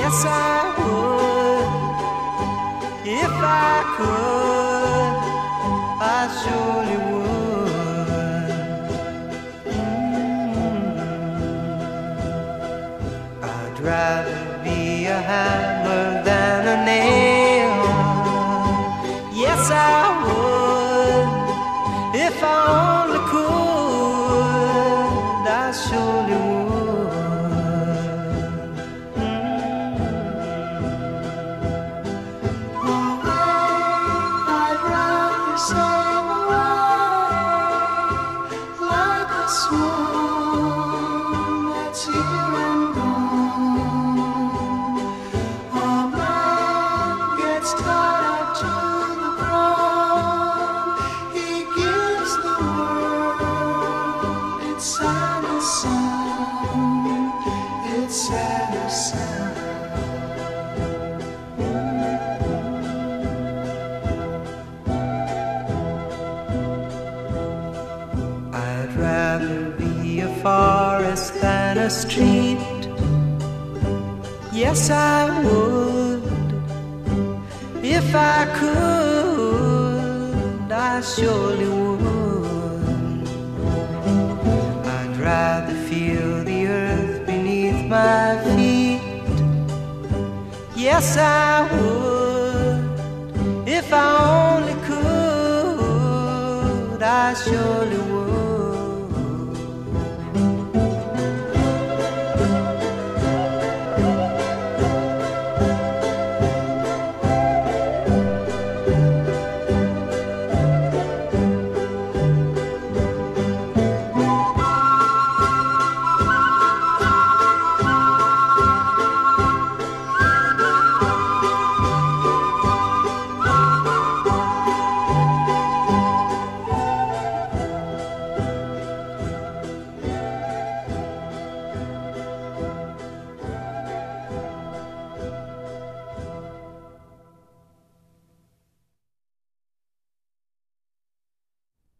Yes, I would. If I could, I surely would. I'd rather be a hammer than a nail. Yes, I would. If I only could, I surely would. I'd rather be a forest than a street. Yes, I would. If I could, I surely would. I'd rather feel the earth beneath my feet. Yes, I would. If I only could, I surely would.